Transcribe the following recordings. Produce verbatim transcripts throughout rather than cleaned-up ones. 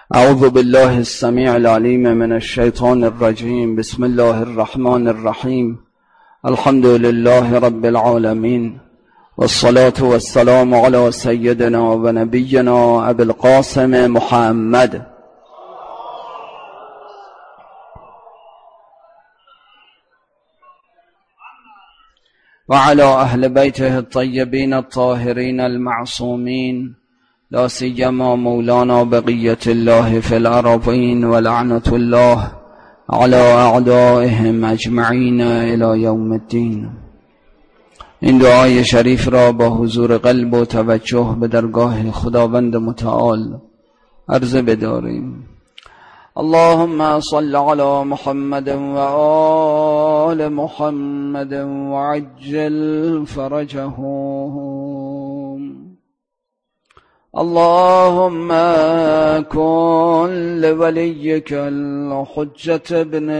اعوذ بالله السمیع العلیم من الشیطان الرجیم. بسم الله الرحمن الرحیم. الحمد لله رب العالمین والصلاة والسلام علی سیدنا و نبینا ابی القاسم محمد و علی اهل بیته الطیبین الطاهرین المعصومین، لا سیما مولانا بقیت الله فی الارضین و لعنت الله علی اعدائهم اجمعین الی یوم الدین. این دعای شریف را با حضور قلب و توجه به درگاه خداوند متعال عرضه بداریم. اللهم صل علی محمد و آل محمد و عجل فرجهم. اللهم كن لوليك الحجة بن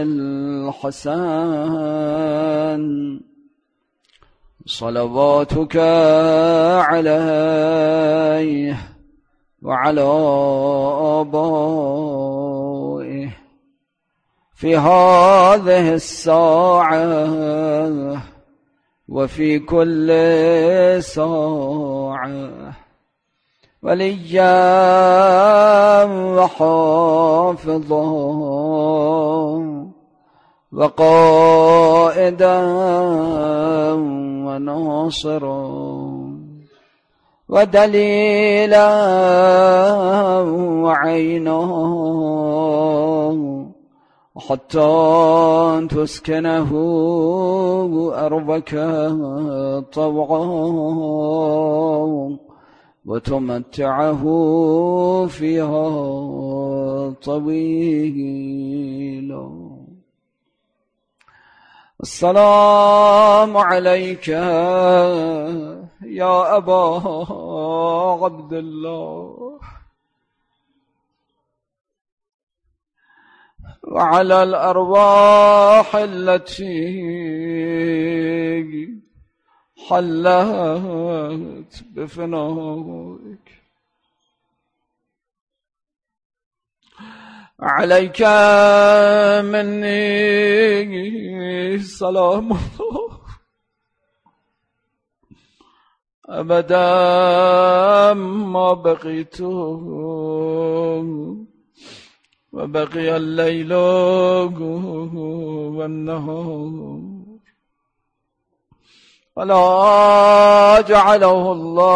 الحسن صلواتك عليه وعلى آبائه في هذه الساعة وفي كل ساعة وليا وحافظا وقائدا وناصرا ودليلا وعينا حتى تسكنه أرضك طوعا وتمتعه فيها طويلا. السلام عليك يا أبا عبد الله وعلى الأرواح التي حلت بفنائك. عليك مني سلام الله أبدا ما بقيت وبقي الليل والنهار، ولا جعله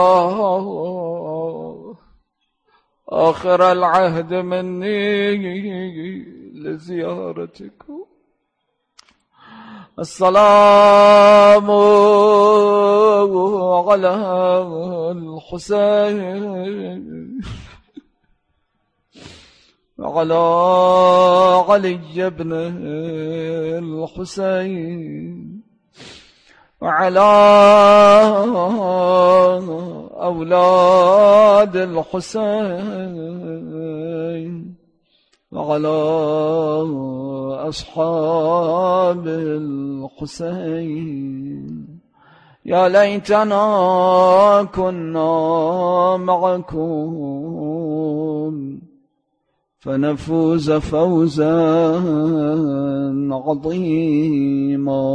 الله آخر العهد مني لزيارتكم. السلام على الحسين وعلى علي بن الحسين وعلى أولاد الحسين وعلى أصحاب الحسين. يا ليتنا كنا معكم فنفوز فوزا عظيما.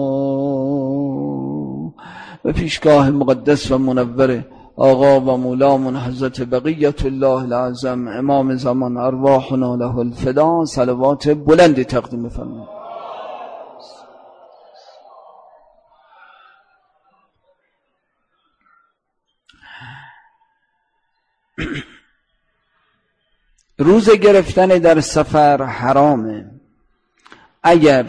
به پیشگاه مقدس و منور آقا و مولامون حضرت بقیت الله العظم امام زمان ارواحنا له الفدا صلوات بلندی تقدیم فرمایید. روزه گرفتن در سفر حرامه. اگر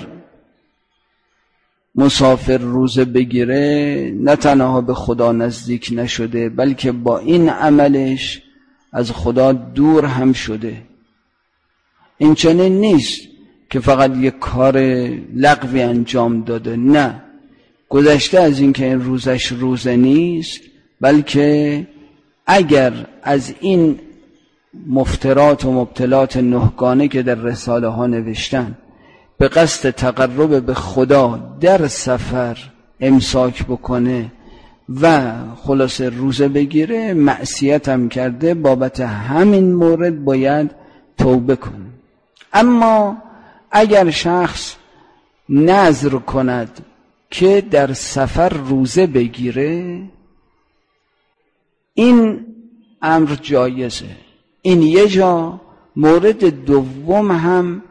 مسافر روزه بگیره نه تنها به خدا نزدیک نشده بلکه با این عملش از خدا دور هم شده. این چنین نیست که فقط یک کار لغوی انجام داده، نه، گذشته از این که این روزش روزه نیست، بلکه اگر از این مفترات و مبتلات نهگانه که در رساله ها نوشتن به قصد تقرب به خدا در سفر امساک بکنه و خلاصه روزه بگیره، معصیت هم کرده، بابت همین مورد باید توبه کنه. اما اگر شخص نذر کند که در سفر روزه بگیره، این امر جایزه. این یه جا. مورد دوم هم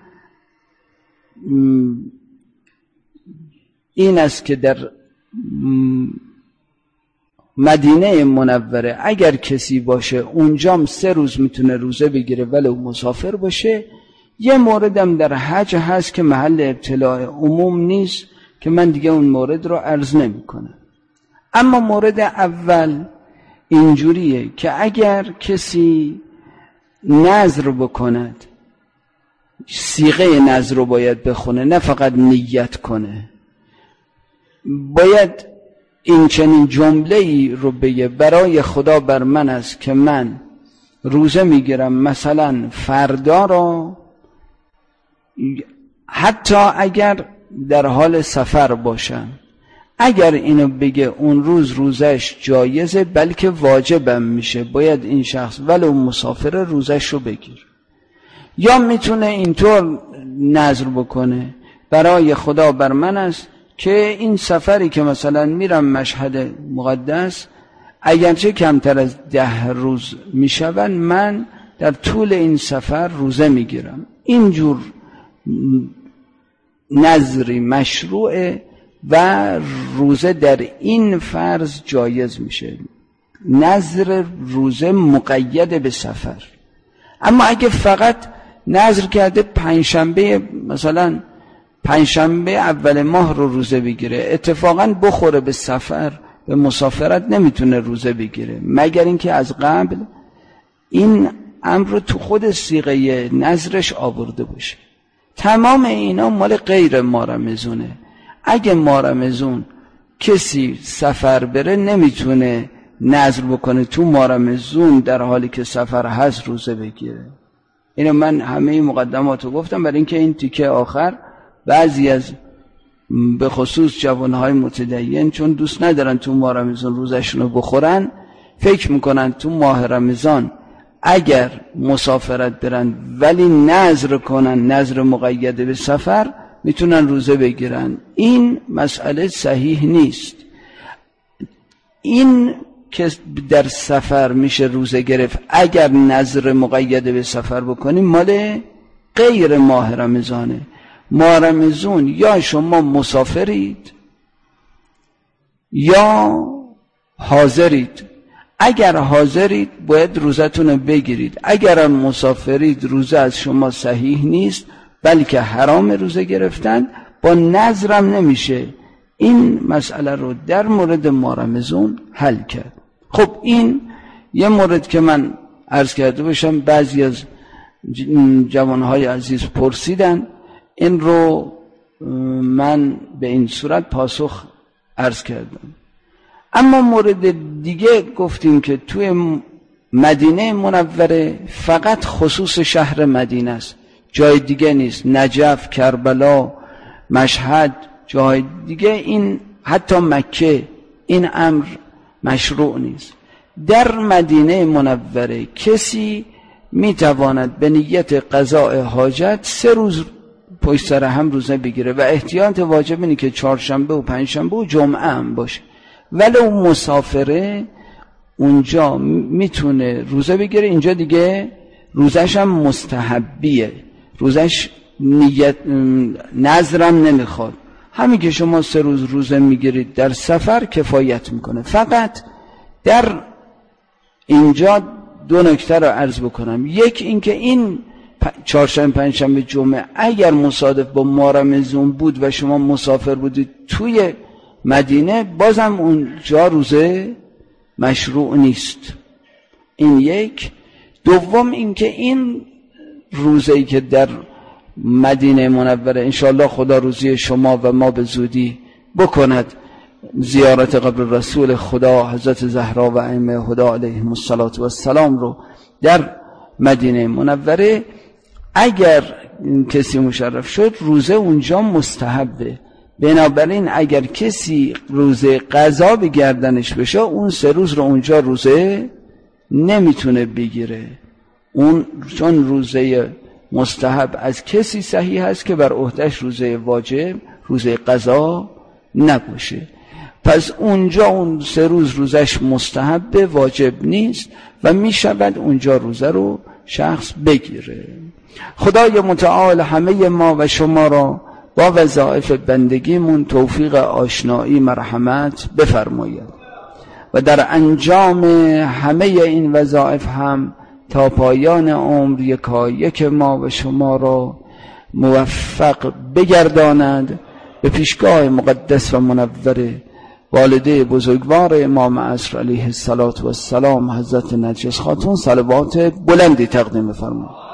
این است که در مدینه منوره اگر کسی باشه اونجام سه روز میتونه روزه بگیره ولو مسافر باشه. یه موردم در حج هست که محل ابتلاع عموم نیست که من دیگه اون مورد رو عرض نمی کنم. اما مورد اول اینجوریه که اگر کسی نذر بکند، صیغه نذر رو باید بخونه، نه فقط نیت کنه. باید این چنین جمله‌ای رو بگه: برای خدا بر من است که من روزه میگیرم مثلا فردا رو، حتی اگر در حال سفر باشم. اگر اینو بگه اون روز روزش جایزه، بلکه واجبم میشه، باید این شخص ولو مسافر روزش رو بگیر. یا میتونه اینطور نذر بکنه: برای خدا بر من است که این سفری که مثلا میرم مشهد مقدس، اگرچه کمتر از ده روز میشون، من در طول این سفر روزه میگیرم. اینجور نذری مشروعه و روزه در این فرض جایز میشه. نذر روزه مقید به سفر. اما اگه فقط نذر کرده پنجشنبه، مثلا پنجشنبه اول ماه رو روزه بگیره، اتفاقا بخوره به سفر، به مسافرت، نمیتونه روزه بگیره مگر اینکه از قبل این امر رو تو خود صیغه نذرش آورده باشه. تمام اینا مال غیر ماه رمضونه. اگه ماه رمضان کسی سفر بره نمیتونه نذر بکنه تو ماه رمضان در حالی که سفر هست روزه بگیره. اینو من همه مقدماتو گفتم برای اینکه این تیکه آخر بعضی از به خصوص جوانهای متدین چون دوست ندارن تو ماه رمضان روزشونو بخورن، فکر میکنن تو ماه رمضان اگر مسافرت برن ولی نذر کنن، نذر مقید به سفر، میتونن روزه بگیرن. این مسئله صحیح نیست. این که در سفر میشه روزه گرفت اگر نذر مقید به سفر بکنیم مال غیر ماه رمضانه. ماه رمضان یا شما مسافرید یا حاضرید. اگر حاضرید باید روزتون رو بگیرید. اگر مسافرید روزه از شما صحیح نیست بلکه حرام روزه گرفتن، با نذرم نمیشه. این مسئله رو در مورد ماه رمضان حل کرد. خب این یه مورد که من عرض کرده باشم، بعضی از جوانهای عزیز پرسیدن، این رو من به این صورت پاسخ عرض کردم. اما مورد دیگه گفتیم که توی مدینه منوره فقط خصوص شهر مدینه است، جای دیگه نیست. نجف، کربلا، مشهد، جای دیگه، این حتی مکه، این امر مشروع نیست. در مدینه منوره کسی میتواند به نیت قضاء حاجت سه روز پشت سر هم روزه بگیره و احتیاط واجب اینه که چهارشنبه و پنجشنبه و جمعه هم باشه. ولو مسافره اونجا میتونه روزه بگیره، اینجا دیگه روزش هم مستحبیه، روزش نیت نذرم نمیخواد. همین که شما سه روز روزه میگیرید در سفر کفایت میکنه. فقط در اینجا دو نکته رو عرض بکنم. یک اینکه این چهارشنبه، پنجشنبه، جمعه اگر مصادف با ماه رمضان بود و شما مسافر بودید توی مدینه، بازم اونجا روزه مشروع نیست. این یک. دوم اینکه این روزه‌ای که در مدینه منوره انشاءالله خدا روزی شما و ما به زودی بکند، زیارت قبر رسول خدا حضرت زهرا و ائمه هدی علیهم السلام رو در مدینه منوره، اگر کسی مشرف شد روزه اونجا مستحبه. بنابراین اگر کسی روزه قضا به گردنش بشه، اون سه روز رو اونجا روزه نمیتونه بگیره. اون چون روزه مستحب از کسی صحیح هست که بر عهدهش روزه واجب روزه قضا نباشه، پس اونجا اون سه روز روزش مستحب واجب نیست و می شود اونجا روزه رو شخص بگیره. خدای متعال همه ما و شما را با وظایف بندگیمون توفیق آشنایی مرحمت بفرماید و در انجام همه این وظایف هم تا پایان عمر یکایک ما و شما را موفق بگرداند به پیشگاه مقدس و منور والده بزرگوار امام عصر علیه السلام حضرت نرگس خاتون صلوات بلندی تقدیم فرمایید.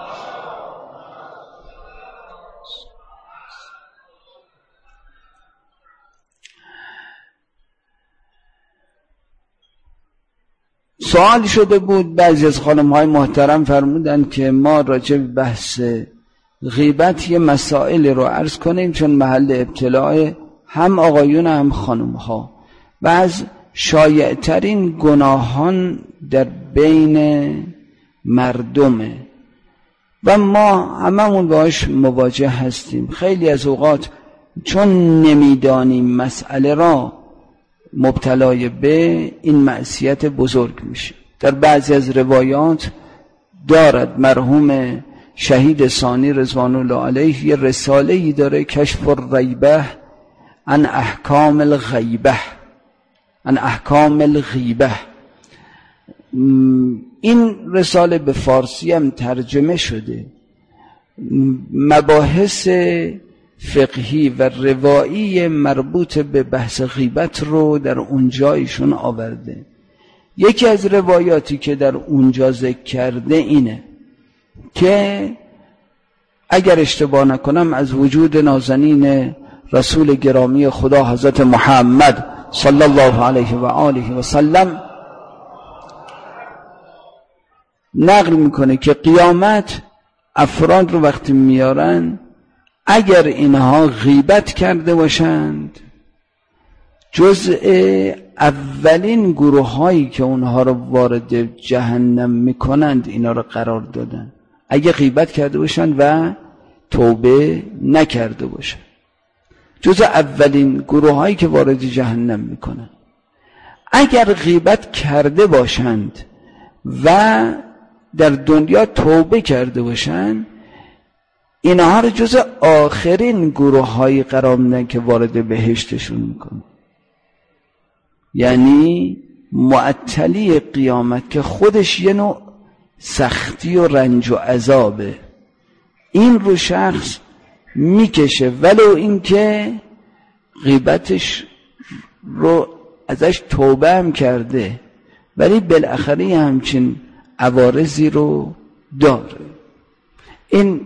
سوال شده بود، بعضی از خانم های محترم فرمودن که ما راجع به بحث غیبت یه مسائل رو عرض کنیم چون محل ابتلاع هم آقایون هم خانم ها و از شایعترین گناهان در بین مردمه و ما هممون باش مواجه هستیم. خیلی از اوقات چون نمیدانیم مسئله را مبتلای به این معصیت بزرگ میشه. در بعضی از روایات دارد مرحوم شهید ثانی رضوان الله علیه یه رساله‌ای داره، کشف الریبه عن احکام الغیبه عن احکام الغیبه. این رساله به فارسی هم ترجمه شده، مباحث فقهی و روایی مربوط به بحث غیبت رو در اونجا ایشون آورده. یکی از روایاتی که در اونجا ذکر کرده اینه که اگر اشتباه نکنم از وجود نازنین رسول گرامی خدا حضرت محمد صلی الله علیه و آله و سلم نقل میکنه که قیامت افراد رو وقتی میارن اگر اینها غیبت کرده باشند جزء اولین گروه هایی که اونها رو وارد جهنم میکنند اینا رو قرار دادن، اگر غیبت کرده باشند و توبه نکرده باشند جزء اولین گروه هایی که وارد جهنم میکنند. اگر غیبت کرده باشند و در دنیا توبه کرده باشند اینها رو جز آخرین گروه هایی قرار میدن که وارد بهشتشون میکنه. یعنی معطلی قیامت که خودش یه نوع سختی و رنج و عذابه، این رو شخص میکشه ولو اینکه غیبتش رو ازش توبه هم کرده، ولی بالاخره همچین عوارضی رو داره. این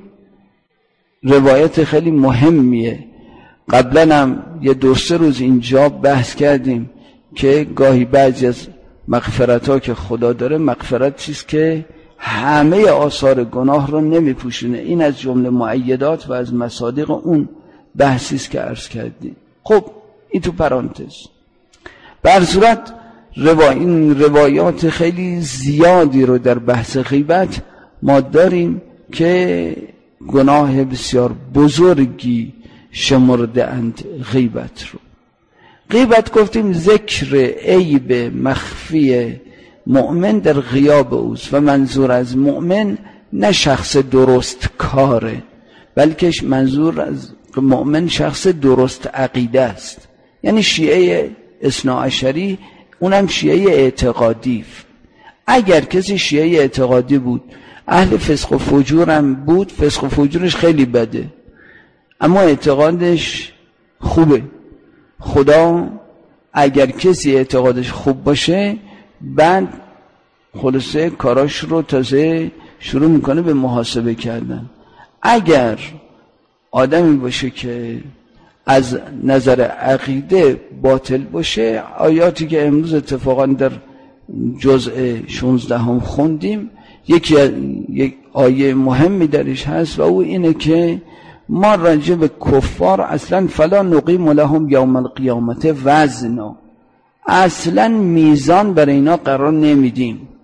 روایت خیلی مهمیه. قبلا هم یه دو سه روز اینجا بحث کردیم که گاهی بعضی از مغفرت ها که خدا داره مغفرت چیست که همه آثار گناه رو نمیپوشونه. این از جمله مؤیدات و از مصادیق اون بحثی است که عرض کردیم. خب این تو پرانتز. به هر صورت روا... این روایات خیلی زیادی رو در بحث غیبت ما داریم که گناه بسیار بزرگی شمرده اند غیبت رو. غیبت گفتیم ذکر عیب مخفی مؤمن در غیاب اوست و منظور از مؤمن نه شخص درست کاره، بلکه منظور از مؤمن شخص درست عقیده است. یعنی شیعه اثناعشری اونم شیعه اعتقادی. اگر کسی شیعه اعتقادی بود اهل فسق و فجور هم بود، فسق و فجورش خیلی بده اما اعتقادش خوبه. خدا اگر کسی اعتقادش خوب باشه بعد خلاصه کاراش رو تازه شروع میکنه به محاسبه کردن. اگر آدمی باشه که از نظر عقیده باطل باشه، آیاتی که امروز اتفاقا در جزء شانزده هم خوندیم یکی یک آیه مهمی درش هست و او اینه که ما راجع به کفار اصلا فلا نقیم لهم یوم القیامت وزنا، اصلا میزان برای اینا قرار نمیدیم.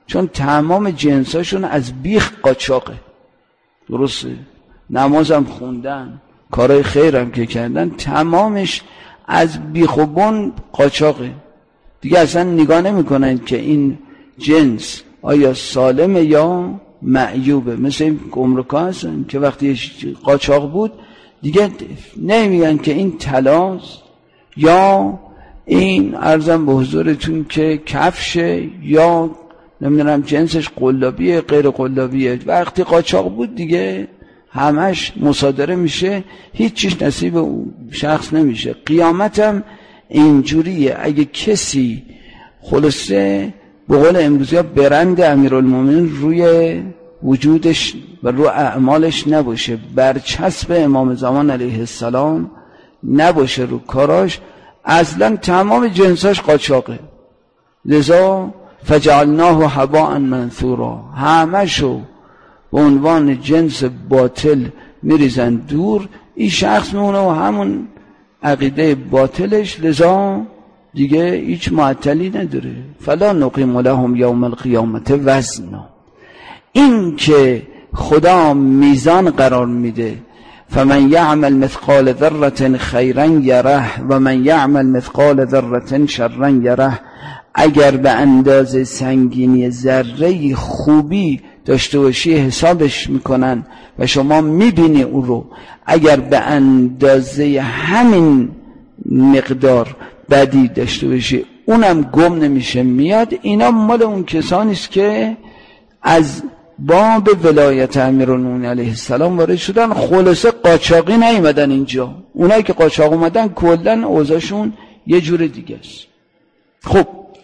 چون تمام جنساشون از بیخ قاچاقه. درسته؟ نمازم خوندن، کارهای خیرم که کردن، تمامش از بیخ و بن قاچاقه. دیگه اصلا نگاه نمی کنن که این جنس آیا سالمه یا معیوبه. مثل این گمرکا هستن که وقتی قاچاق بود دیگه نمیگن که این طلاست یا این عرضم به حضورتون که کفشه یا نمیدونم جنسش قلابیه غیر قلابیه. وقتی قاچاق بود دیگه همش مصادره میشه، هیچ چیز نصیب اون شخص نمیشه. قیامتم اینجوریه. اگه کسی خلاصه به قول امروزی ها برند امیرالمومنین روی وجودش و روی اعمالش نباشه، برچسب امام زمان علیه السلام نباشه رو کاراش، اصلا تمام جنساش قاچاقه. لذا فجعلناه هباء منثورا، همه شو به عنوان جنس باطل میریزن دور. این شخص میمونه و همون عقیده باطلش، لذا دیگه هیچ معطلی نداره. فلا نقیم لهم یوم القیامت وزنا. این که خدا میزان قرار میده، فمن یعمل مثقال ذره خیرا یره و من یعمل مثقال ذره شرا یره. اگر به اندازه سنگینی ذره خوبی داشته باشی حسابش میکنن و شما میبینی او رو، اگر به اندازه همین مقدار بدی داشته باشی اونم گم نمیشه میاد. اینا مال اون کسانی است که از باب ولایت امیرالمومنین علیه السلام وارد شدن، خلاصه قاچاقی نیومدن اینجا. اونایی که قاچاق اومدن کلا اوضاعشون یه جور دیگه است. خب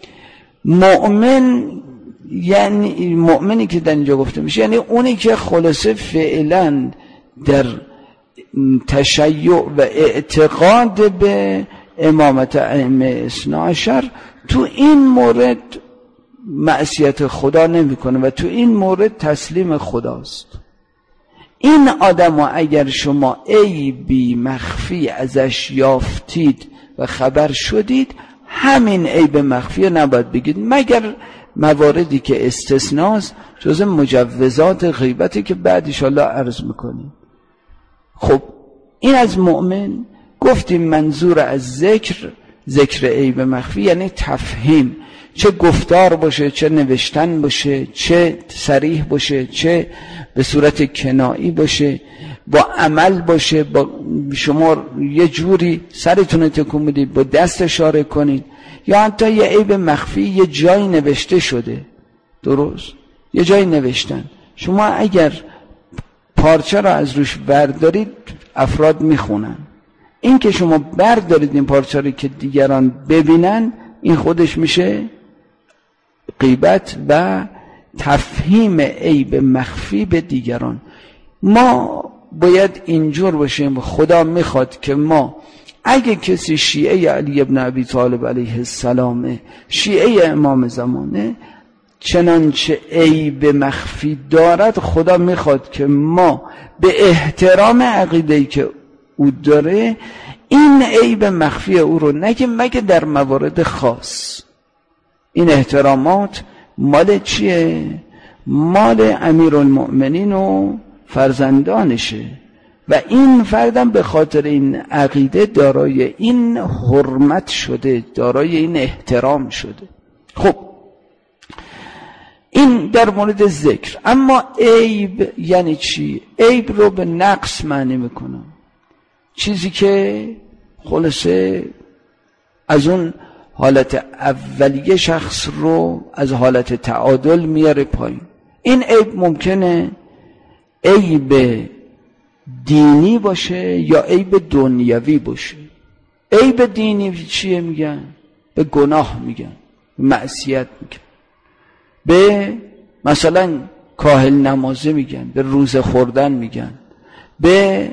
مؤمن یعنی مؤمنی که در اینجا گفته میشه یعنی اونی که خلاصه فعلا در تشیع و اعتقاد به امامت ائمه اثنا عشر تو این مورد معصیت خدا نمیکنه و تو این مورد تسلیم خداست. این آدم اگر شما عیبی مخفی ازش یافتید و خبر شدید، همین عیب مخفی نباید بگید مگر مواردی که استثناست، جز مجوزات غیبتی که بعد ان شاء الله عرض میکنیم. خب این از مؤمن گفتیم منظور از ذکر ذکر عیب مخفی یعنی تفهیم، چه گفتار باشه، چه نوشتن باشه، چه صریح باشه، چه به صورت کنایی باشه، با عمل باشه، با شما یه جوری سرتون تکون بدید، با دست اشاره کنید، یا حتی یه عیب مخفی یه جایی نوشته شده. درست؟ یه جایی نوشتن، شما اگر پارچه را از روش بردارید افراد میخونن. این که شما بردارید این پارچه رو که دیگران ببینن، این خودش میشه غیبت و تفهیم عیب مخفی به دیگران. ما باید اینجور باشیم. خدا میخواد که ما اگه کسی شیعه علی ابن ابی طالب علیه السلامه، شیعه امام زمانه، چنانچه عیب مخفی دارد، خدا میخواد که ما به احترام عقیده‌ای که او داره این عیب مخفی او رو نگیم مگه در موارد خاص. این احترامات مال چیه؟ مال امیرالمؤمنین و فرزندانشه و این فردم به خاطر این عقیده دارای این حرمت شده، دارای این احترام شده. خب این در مورد ذکر. اما عیب یعنی چی؟ عیب رو به نقص معنی میکنم، چیزی که خلاصه از اون حالت اولیه شخص رو از حالت تعادل میاره پایین. این عیب ممکنه عیب دینی باشه یا عیب دنیوی باشه. عیب دینی چیه میگن؟ به گناه میگن، به معصیت میگن، به مثلا کاهل نمازه میگن، به روزه خوردن میگن، به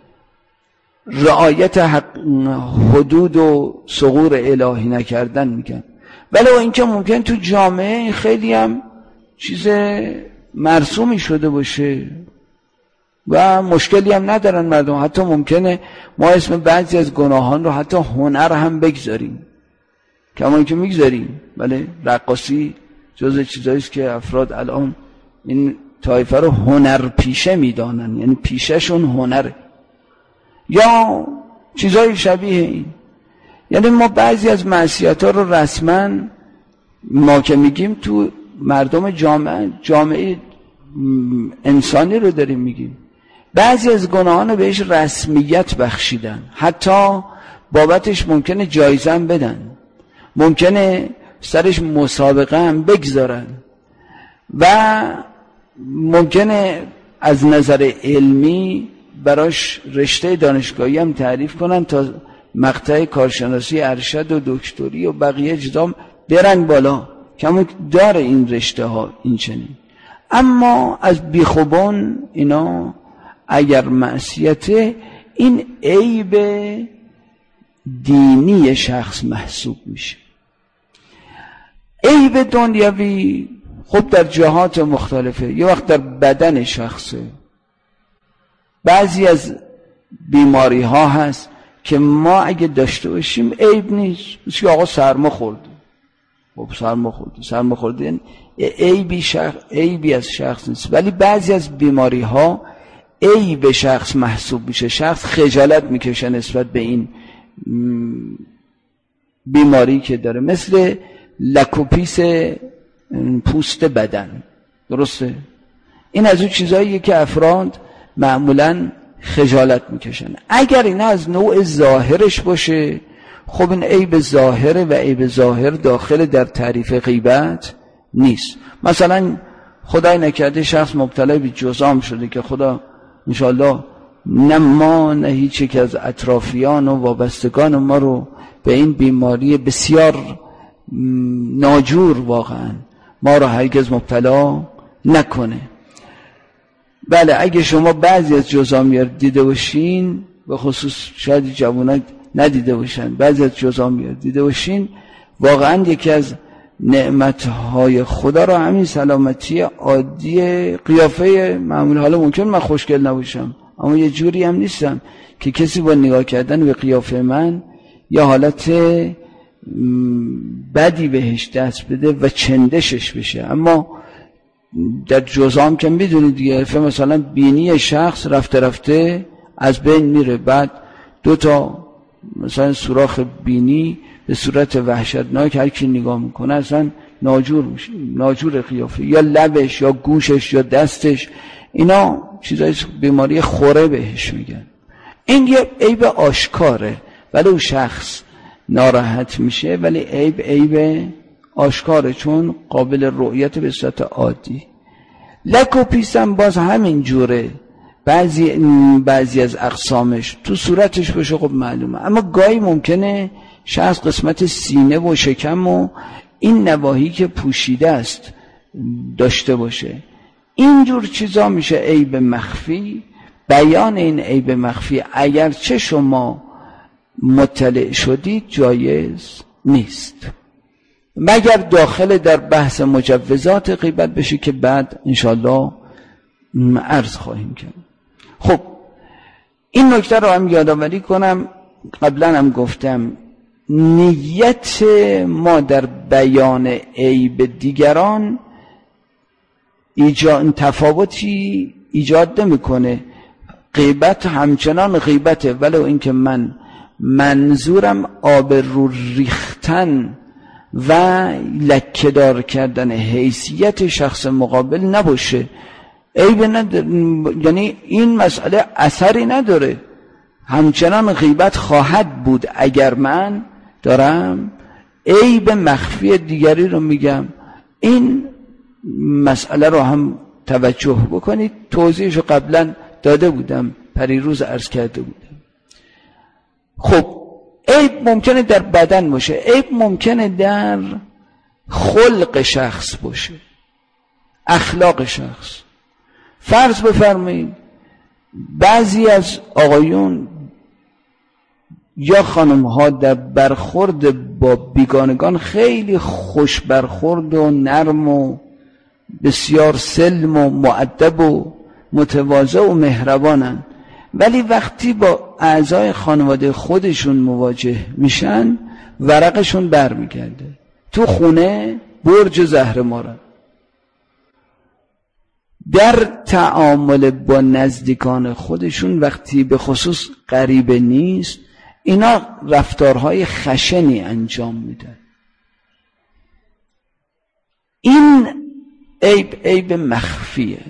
رعایت حدود و ثغور الهی نکردن میگن. ولی اینکه ممکن تو جامعه خیلی هم چیز مرسومی شده باشه و مشکلی هم ندارن مردم. حتی ممکنه ما اسم بعضی از گناهان رو حتی هنر هم بگذاریم، کما اینکه میگذاریم. بله رقاصی جز چیزاییست که افراد الان این طایفه رو هنر پیشه میدانن، یعنی پیشهشون هنره یا چیزای شبیه این. یعنی ما بعضی از معصیت‌ها رو رسما ما که میگیم تو مردم جامعه جامعه انسانی رو داریم میگیم، بعضی از گناهان رو بهش رسمیت بخشیدن، حتی بابتش ممکنه جایزه هم بدن، ممکنه سرش مسابقه هم بگذارن و ممکنه از نظر علمی براش رشته دانشگاهی هم تعریف کنن تا مقطع کارشناسی ارشد و دکتری و بقیه اجزام برن بالا، که داره این رشته ها این چنین. اما از بیخوبان اینا اگر معصیت، این عیب دینی شخص محسوب میشه. عیب دنیوی خب در جهات مختلفه، یه وقت در بدن شخصه. بعضی از بیماری ها هست که ما اگه داشته باشیم عیب نیست، مثل آقا سرما خورده، خب سرما خورده سرما خورده یعنی عیبی شخص عیبی از شخص نیست. ولی بعضی از بیماری ها عیب شخص محسوب میشه، شخص خجالت میکشه نسبت به این بیماری که داره، مثل لکوپیس پوست بدن. درسته؟ این از اون چیزاییه که افراد معمولاً خجالت میکشن. اگر اینا از نوع ظاهرش باشه، خب این عیب ظاهره و عیب ظاهر داخل در تعریف غیبت نیست. مثلا خدای نکرده شخص مبتلا به جذام شده که خدا انشاءالله نه ما نه هیچ یک از اطرافیان و وابستگان ما رو به این بیماری بسیار ناجور واقعا ما رو هرگز مبتلا نکنه. بله اگه شما بعضی از جذامیار دیده باشین، به خصوص شاید جوانان ندیده باشن، بعضی از جذامیار دیده باشین، واقعا یکی از نعمتهای خدا رو همین سلامتی عادی قیافه معمول. حالا ممکن من خوشگل نباشم، اما یه جوری هم نیستم که کسی با نگاه کردن به قیافه من یا حالت بدی بهش دست بده و چندشش بشه. اما در جزام که میدونید دیگه، مثلا بینی شخص رفته رفته از بین میره، بعد دو تا مثلا سوراخ بینی به صورت وحشتناک هر کی نگاه میکنه اصلا ناجور میشه، ناجور قیافه، یا لبش یا گوشش یا دستش، اینا چیزای بیماری خوره بهش میگن. این یه عیب آشکاره، ولی اون شخص ناراحت میشه، ولی عیب عیب آشکاره چون قابل رؤیت به صورت عادی. لکوپیس هم باز همین جوره، بعضی بعضی از اقسامش تو صورتش باشه خب معلومه، اما گاهی ممکنه شخص قسمت سینه و شکم و این نواحی که پوشیده است داشته باشه. اینجور چیزا میشه عیب مخفی. بیان این عیب مخفی اگرچه شما مطلع شدید جایز نیست، مگر داخل در بحث مجوزات غیبت بشه که بعد انشالله عرض خواهیم کرد. خب این نکته رو هم یادآوری کنم، قبلا هم گفتم نیت ما در بیان عیب دیگران ایجاد تفاوتی ایجاد نمیکنه. غیبت همچنان غیبته، ولو اینکه من منظورم آب رو ریختن و لکه‌دار کردن حیثیت شخص مقابل نباشه. عیب نداره، یعنی این مسئله اثری نداره، همچنان غیبت خواهد بود اگر من دارم عیب مخفی دیگری رو میگم. این مسئله رو هم توجه بکنید، توضیحش رو قبلا داده بودم، پریروز عرض کرده بودم. خب عیب ممکنه در بدن باشه، عیب ممکنه در خلق شخص باشه، اخلاق شخص. فرض بفرمایید بعضی از آقایون یا خانم ها در برخورد با بیگانگان خیلی خوش برخورد و نرم و بسیار سلم و مؤدب و متواضع و مهربانن، ولی وقتی با اعضای خانواده خودشون مواجه میشن ورقشون برمیگرده. تو خونه برج زهرمارن. در تعامل با نزدیکان خودشون وقتی به خصوص غریبه نیست، اینا رفتارهای خشنی انجام میدن. این عیب عیب مخفیه.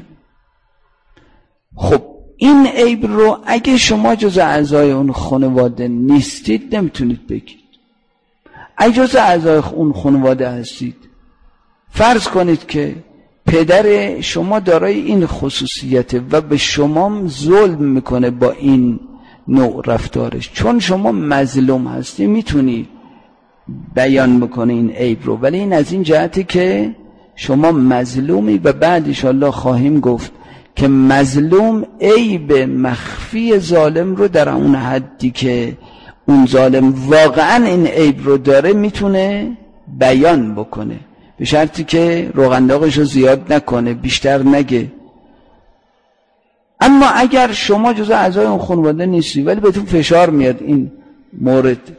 خب این عیب رو اگه شما جز اعضای اون خانواده نیستید نمیتونید بگید. اگه جز اعضای اون خانواده هستید، فرض کنید که پدر شما دارای این خصوصیته و به شما ظلم میکنه با این نوع رفتارش، چون شما مظلوم هستی میتونی بیان بکنه این عیب رو، ولی این از این جهتی که شما مظلومی و بعد انشالله خواهیم گفت که مظلوم عیب مخفی ظالم رو در اون حدی که اون ظالم واقعا این عیب رو داره میتونه بیان بکنه، به شرطی که روغنداغش رو زیاد نکنه، بیشتر نگه. اما اگر شما جزو اعضای اون خانواده نیستی ولی بهتون فشار میاد این مورد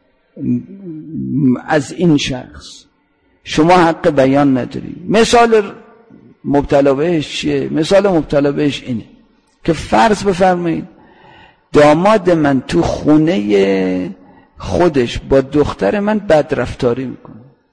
از این شخص، شما حق بیان نداری. مثال مبتلا بهش چیه؟ مثال مبتلا بهش اینه که فرض بفرمایید داماد من تو خونه خودش با دختر من بد رفتاری میکنه.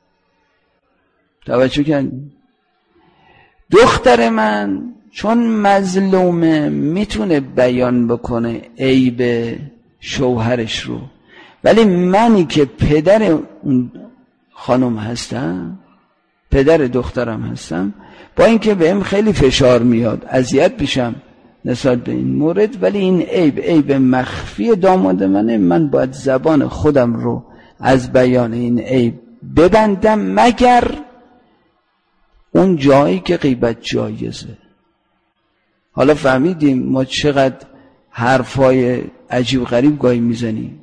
توجه کردید؟ دختر من چون مظلومه میتونه بیان بکنه عیب شوهرش رو، ولی منی که پدر اون خانم هستم، پدر دخترم هستم، با اینکه بهم خیلی فشار میاد، اذیت میشم نسبت به این مورد، ولی این عیب عیب مخفی داماد منه، من باید زبان خودم رو از بیان این عیب ببندم، مگر اون جایی که غیبت جایزه. حالا فهمیدیم ما چقدر حرفای عجیب غریب گاهی میزنیم.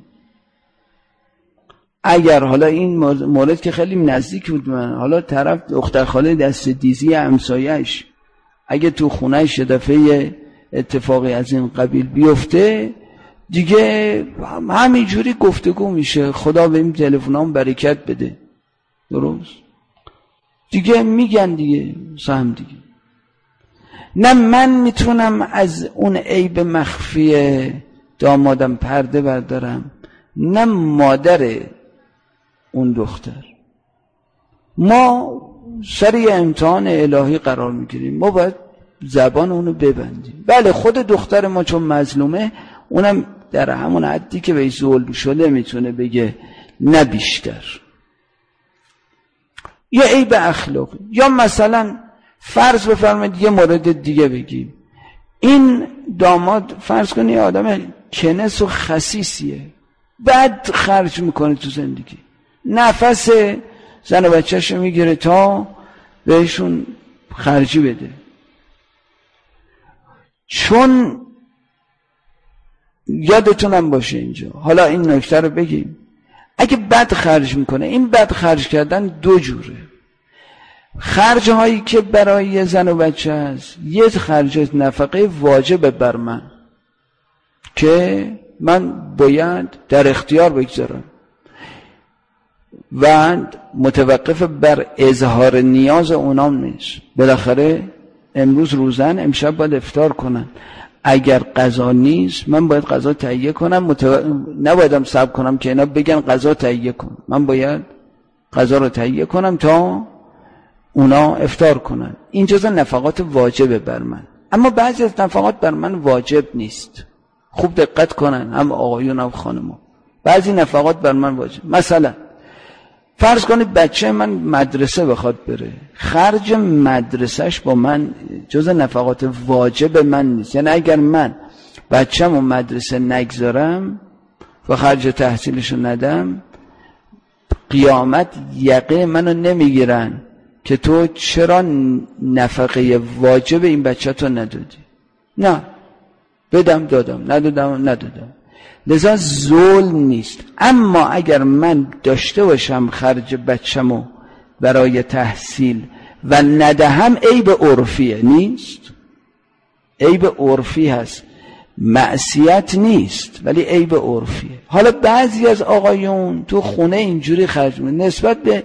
اگر حالا این مورد که خیلی نزدیک بود من، حالا طرف دختر خاله دست دیزی همسایه‌اش اگه تو خونه‌اش یه دفعه اتفاقی از این قبیل بیفته، دیگه همینجوری گفتگو میشه، خدا به این تلفنام برکت بده، درست؟ دیگه میگن دیگه سهم دیگه. نه من میتونم از اون عیب مخفی دامادم پرده بردارم، نه مادر اون دختر. ما سر یه امتحان الهی قرار میگیریم، ما باید زبان اونو ببندیم. بله خود دختر ما چون مظلومه، اونم در همون حدی که به ظلم شده میتونه بگه، نه بیشتر. یا عیب اخلاقی. یا مثلا فرض بفرمایید یه مورد دیگه بگیم، این داماد فرض کنید آدم کنس و خسیسیه، بد خرج میکنه تو زندگی، نفس زن و بچه‌شو میگیره تا بهشون خرجی بده. چون یادتونم باشه اینجا، حالا این نکته رو بگیم، اگه بد خرج میکنه، این بد خرج کردن دو جوره. خرج هایی که برای زن و بچه هست، یه خرج نفقه واجب بر من که من باید در اختیار بگذارم و متوقف بر اظهار نیاز اونام نیست. بالاخره امروز روزن، امشب باید افطار کنن، اگر غذا نیست من باید غذا تهیه کنم، متو... نبایدم صبر کنم که اینا بگن غذا تهیه کن، من باید غذا رو تهیه کنم تا اونا افطار کنن. این جزء نفقات واجبه بر من. اما بعضی از نفقات بر من واجب نیست. خوب دقت کنن، هم آقایون هم خانم‌ها. بعضی نفقات بر من واجب. مثلا فرض کنید بچه من مدرسه بخواد بره، خرج مدرسهش با من جزء نفقات واجب من نیست. یعنی اگر من بچه‌مو مدرسه نگذارم و خرج تحصیلشو ندم، قیامت یقه منو نمیگیرن که تو چرا نفقه واجب این بچه تو ندادی. نه، بدم دادم، ندادم ندادم. لذا ظلم نیست. اما اگر من داشته باشم خرج بچه‌مو برای تحصیل و ندهم، عیب عرفیه، نیست، عیب عرفی هست، معصیت نیست ولی عیب عرفیه. حالا بعضی از آقایون تو خونه اینجوری خرج می‌کنن، نسبت به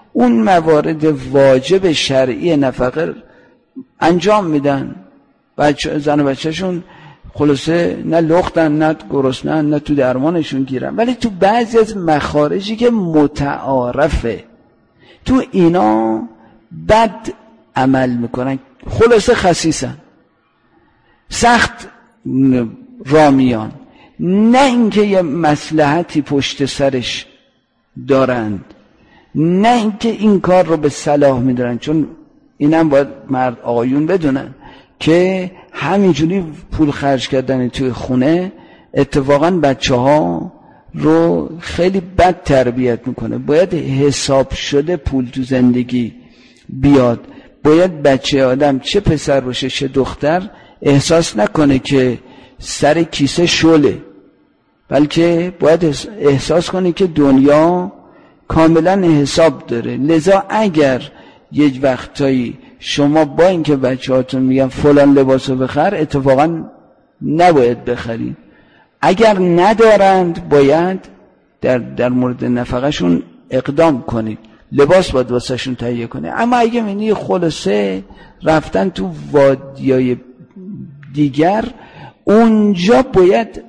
اون موارد واجب شرعی نفقه انجام میدن، بچه زن و بچهشون خلاصه نه لختن نه گرسنن نه تو درمانشون گیرن، ولی تو بعضی از مخارجی که متعارفه تو اینا بد عمل میکنن، خلاصه خسیسن، سخت رامیان، نه اینکه یه مصلحتی پشت سرش دارند، نه اینکه این کار رو به صلاح میدارن. چون اینم باید مرد آقایون بدونن که همینجوری پول خرج کردن توی خونه اتفاقا بچه ها رو خیلی بد تربیت میکنه. باید حساب شده پول تو زندگی بیاد. باید بچه آدم چه پسر باشه چه دختر احساس نکنه که سر کیسه شله، بلکه باید احساس کنه که دنیا کاملا حساب داره. لذا اگر یک وقتایی شما با اینکه بچه هاتون میگن فلان لباسو بخر، اتفاقا نباید بخرید. اگر ندارند باید در, در مورد نفقهشون اقدام کنید، لباس باید واسه شون تهیه کنه. اما اگه منی خلاصه رفتن تو وادیای دیگر، اونجا باید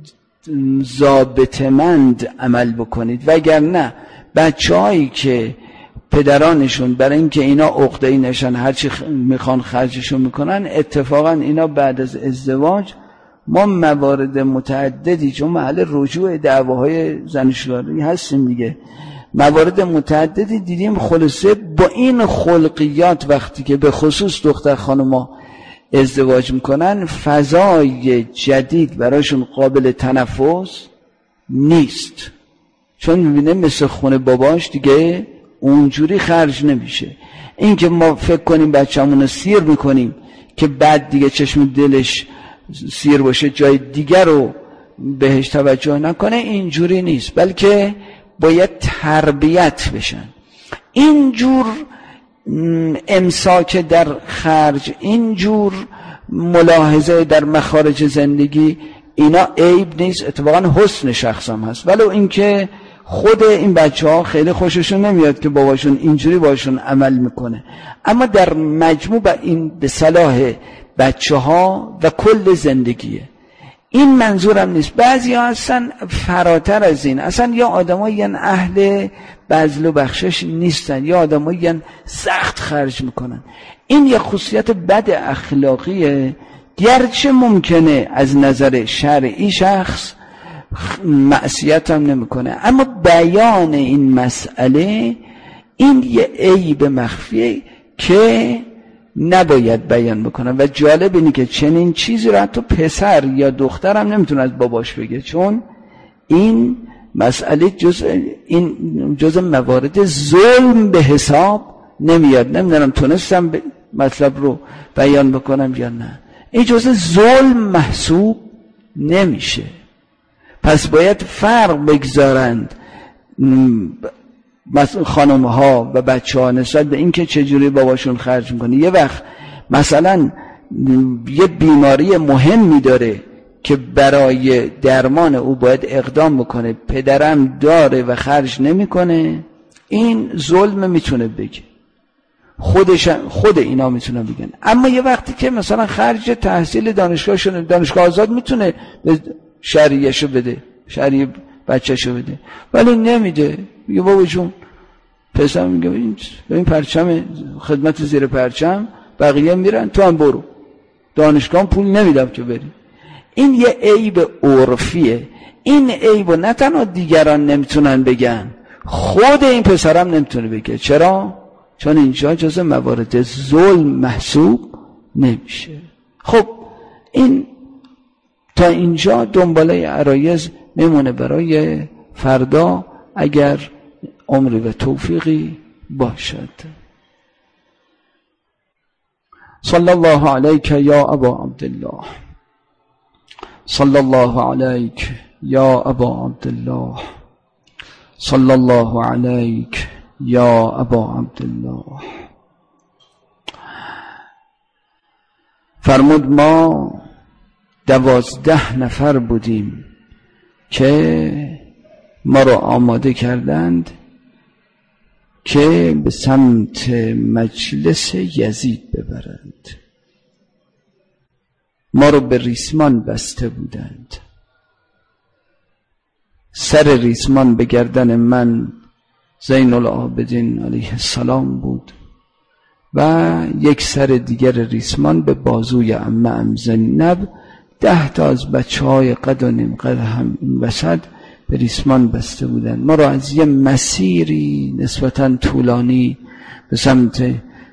ضابطه‌مند عمل بکنید، وگرنه بچه هایی که پدرانشون برای اینکه اینا عقده‌ای نشن هرچی میخوان خرجشون میکنن، اتفاقا اینا بعد از ازدواج ما موارد متعددی، چون محل رجوع دعواهای زناشویی هستیم دیگه، موارد متعددی دیدیم خلاصه با این خلقیات وقتی که به خصوص دختر خانوما ازدواج میکنن، فضای جدید براشون قابل تنفس نیست، چون میبینه مثل خونه باباش دیگه اونجوری خرج نمیشه. این که ما فکر کنیم بچه‌مون رو سیر میکنیم که بعد دیگه چشم دلش سیر باشه جای دیگر رو بهش توجه نکنه، اینجوری نیست، بلکه باید تربیت بشن. اینجور امساک در خرج، اینجور ملاحظه در مخارج زندگی، اینا عیب نیست، اتفاقا حسن شخص هم هست. ولو اینکه خود این بچه ها خیلی خوششون نمیاد که باباشون اینجوری باشون عمل میکنه، اما در مجموع با این به صلاح بچه ها و کل زندگیه. این منظورم نیست. بعضی ها هستن فراتر از این، اصلا یا آدم ها یعنی اهل بذل و بخشش نیستن، یا آدم ها یعنی سخت خرج میکنن. این یه خصوصیت بد اخلاقیه، گرچه ممکنه از نظر شرعی شخص معصیت هم نمیکنه، اما بیان این مسئله این یه عیب مخفیه که نباید بیان بکنه. و جالب اینه که چنین چیزی رو حتی پسر یا دختر هم نمیتونه از باباش بگه، چون این مسئله جز این جز موارد ظلم به حساب نمیاد. نمیدونم تونستم مطلب رو بیان بکنم یا نه. این جز ظلم محسوب نمیشه. پس باید فرق بگذارند خانم ها و بچه ها نسبت به این که چجوری باباشون خرج میکنه. یه وقت مثلا یه بیماری مهمی داره که برای درمان او باید اقدام بکنه، پدرم داره و خرج نمیکنه، این ظلم میتونه بگه، خودش خود اینا میتونن بگن. اما یه وقتی که مثلا خرج تحصیل دانشگاهشون، دانشگاه آزاد میتونه به شهریه‌شو بده، شهریه بچه‌شو بده، ولی نمیده. میگه بابا جون پسر، میگه این به این پرچم خدمت زیر پرچم بقیه میرن، تو هم برو، دانشگاه پول نمیدم که بری. این یه عیب عرفیه. این عیب نه تنها دیگران نمیتونن بگن، خود این پسرم نمیتونه بگه. چرا؟ چون اینجا جز موارد ظلم محسوب نمیشه. خب این تا اینجا دنباله عرایض میمونه برای فردا اگر عمری و توفیقی باشد. صلی الله علیک یا ابا عبدالله، صلی الله علیک یا ابا عبدالله، صلی الله علیک یا ابا عبدالله. فرمود ما دوازده نفر بودیم که ما رو آماده کردند که به سمت مجلس یزید ببرند. ما رو به ریسمان بسته بودند. سر ریسمان به گردن من زین العابدین علیه السلام بود و یک سر دیگر ریسمان به بازوی عمه ام زینب. ده تا از بچه های قد و نیم قد هم این وسط به ریسمان بسته بودن. ما را از یه مسیری نسبتاً طولانی به سمت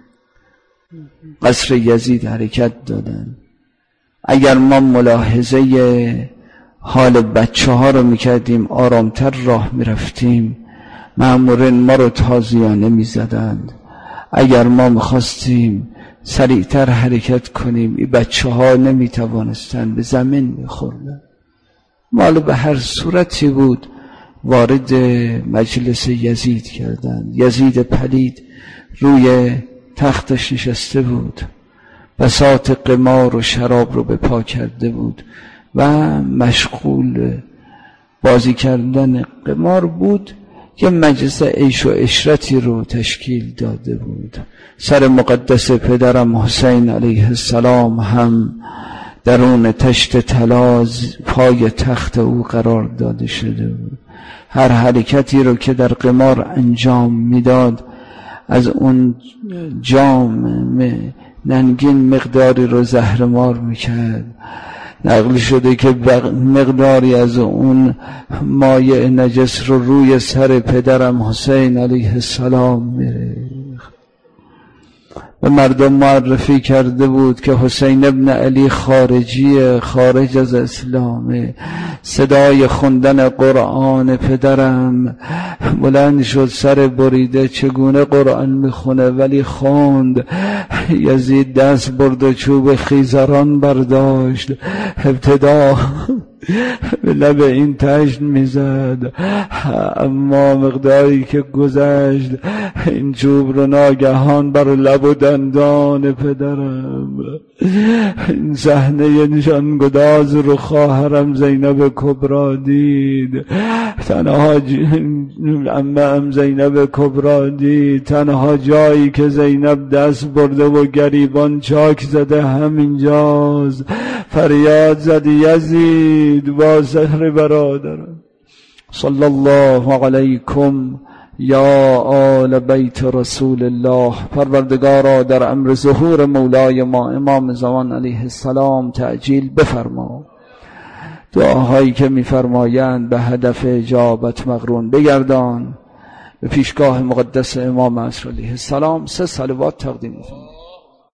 قصر یزید حرکت دادن. اگر ما ملاحظه حال بچه ها رو میکردیم آرامتر راه میرفتیم، مأمورین ما رو تازیانه میزدند. اگر ما میخواستیم سریعتر حرکت کنیم این بچه ها نمیتوانستند، به زمین میخوردن. مالو به هر صورتی بود وارد مجلس یزید کردند. یزید پلید روی تختش نشسته بود، بساط قمار و شراب رو به پا کرده بود و مشغول بازی کردن قمار بود که مجلس عیش و عشرتی رو تشکیل داده بود. سر مقدس پدرم حسین علیه السلام هم درون تشت طلاز پای تخت او قرار داده شده بود. هر حرکتی رو که در قمار انجام میداد از اون جام ننگین مقداری رو زهرمار میکرد. نقل شده که مقداری از اون مایع نجس رو روی سر پدرم حسین علیه السلام میریخت. به مردم معرفی کرده بود که حسین ابن علی خارجی، خارج از اسلامه. صدای خوندن قرآن پدرم بلند شد، سر بریده چگونه قرآن میخونه ولی خوند. یزید دست برد و چوب خیزران برداشت، ابتدا به لب این تشن میزد، اما مقداری که گذشت این چوب رو ناگهان بر لب و دندان پدرم. این صحنه نشان گداز رو خواهرم زینب کبرا دید. تنها عمه ام زینب کبرا دید تنها جایی که زینب دست برده و گریبان چاک زده همینجاست. فریاد زد یزید با زهر برادرم. صلی الله علیکم یا آل بیت رسول الله. پروردگارا در امر ظهور مولای ما امام زمان علیه السلام تعجیل بفرما. دعاهایی که میفرمایند به هدف اجابت مقرون بگردان. به پیشگاه مقدس امام عصر علیه السلام سه صلوات تقدیم می‌کنم.